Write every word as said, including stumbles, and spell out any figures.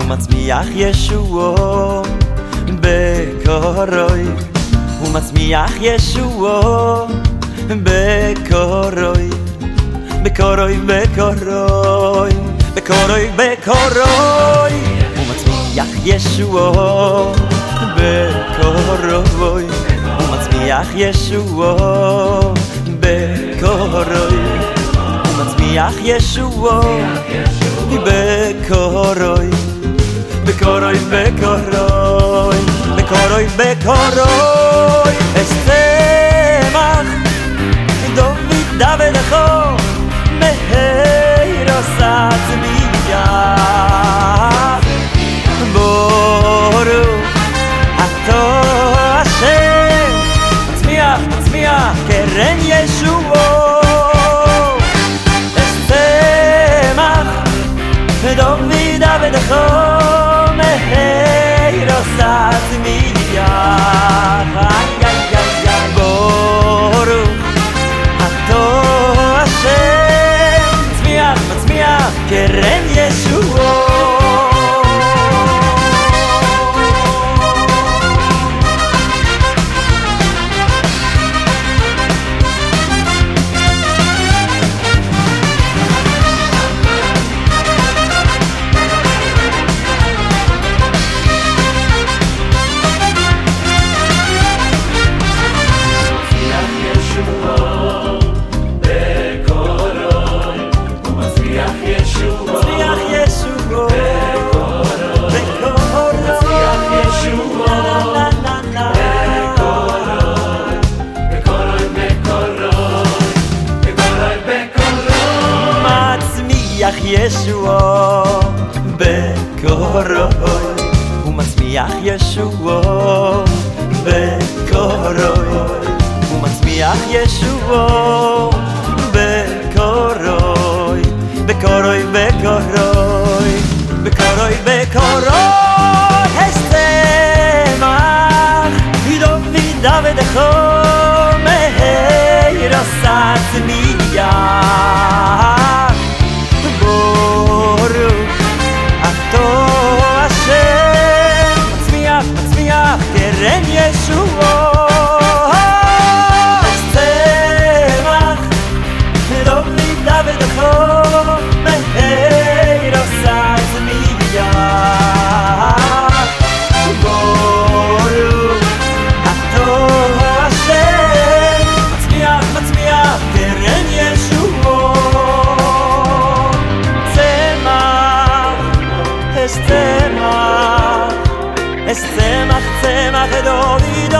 ומצמיח ישועו בקורוי, ומצמיח ישועו בקורוי, בקורוי, בקורוי, בקורוי, בקורוי, ומצמיח ישועו בקורוי, ומצמיח ישועו בקורוי, ומצמיח ישועו בקורוי, בקורוי, בקורוי, בקורוי, בקורוי, אסתמך דוד דבדכו מהירוס עצמיה ברוך אתה השם מצמיח, מצמיח קרן ישועו אסתמך דוד דבדכו מהירוס עצמיה קרן ישועו ישועו בקורוי, ומצמיח ישועו בקורוי, ומצמיח ישועו בקורוי, בקורוי, בקורוי, בקורוי, בקורוי, אסתמך דוד דבדכו מהירוס עצמיה קרן ישועו אסתמך דוד דבדכו מהירוס עצמיה ברוך אתה השם מצמיח, מצמיח קרן ישועו צמח אסתמך אסתמך צמח דוד